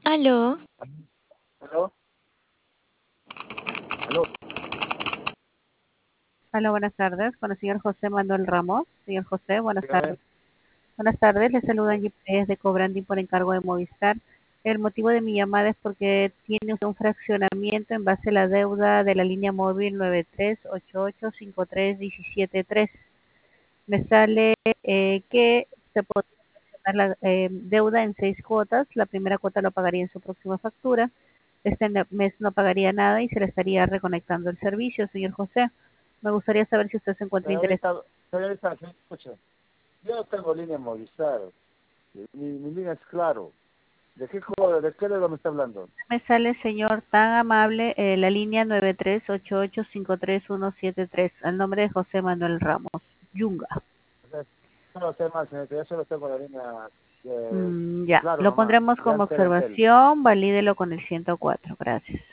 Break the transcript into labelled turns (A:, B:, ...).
A: Aló,
B: ¿Aló? ¿Aló?
C: Hola, buenas tardes. Con el señor José Manuel Ramos. Señor José, buenas tardes.
B: Dígame.
C: Buenas tardes, le saluda Angie Pérez de Cobranding por encargo de Movistar. El motivo de mi llamada es porque tiene usted un fraccionamiento en base a la deuda de la línea móvil 9388531773. Me sale que se puede fraccionar la deuda en 6 cuotas. La primera cuota lo pagaría en su próxima factura. Este mes no pagaría nada y se le estaría reconectando el servicio, señor José. Me gustaría saber si usted se encuentra interesado.
B: Señorita, escucha, yo no tengo línea Movistar, mi línea es claro. ¿De qué deuda me está hablando?
C: Me sale, señor, tan amable, la línea 9388533173, al nombre de José Manuel Ramos, Yunga.
B: O sea, no lo sé más, señorita, yo solo tengo la línea
C: Ya,
B: claro
C: lo
B: nomás,
C: pondremos
B: de
C: como
B: Alcatel.
C: observación, valídelo con el 104. Gracias.